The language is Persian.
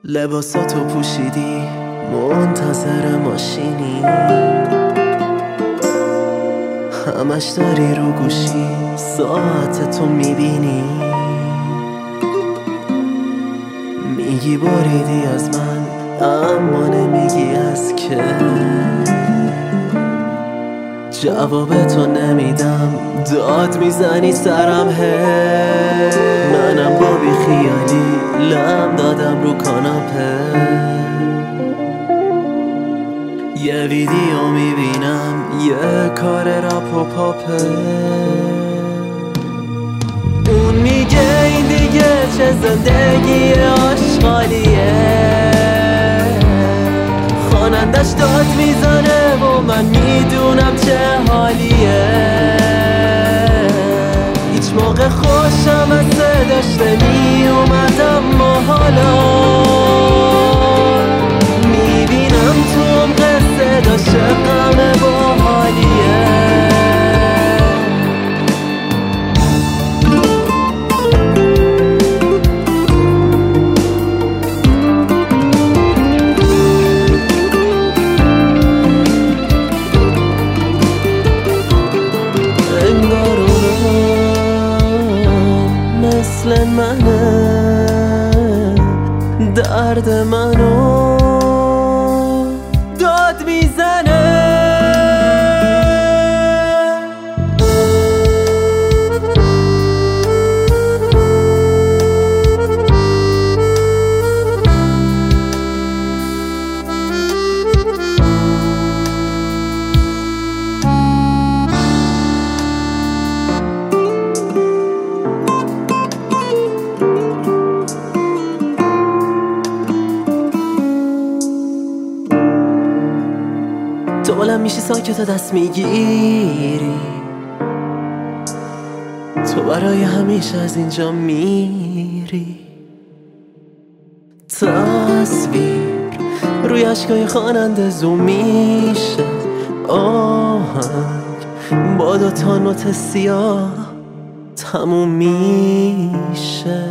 لباساتو پوشیدی منتظر ماشینی، همش داری رو گوشی ساعتتو میبینی، میگی بریدی از من اما نمیگی از که. جوابتو نمیدم داد میزنی سرم منم با بی خیالی لم دادم رو کاناپه. یه ویدیو میبینم یه کار راپ و پاپه، اون میگه این دیگه چه زندگی آشغالیه، خوانندش داد میزنه و من میدونم چه حالیه. هیچ موقع خوشم از صداش نمیومد اما حالا میبینم تو عمق صداش غم با حالیه. مثل منه درد منو داد میزنه. تو بلند میشی ساکت دست میگیری، تو برای همیشه از اینجا میری. تصویر روی اشکای خواننده زوم میشه، آهنگ با 2 نوت سیاه تموم میشه.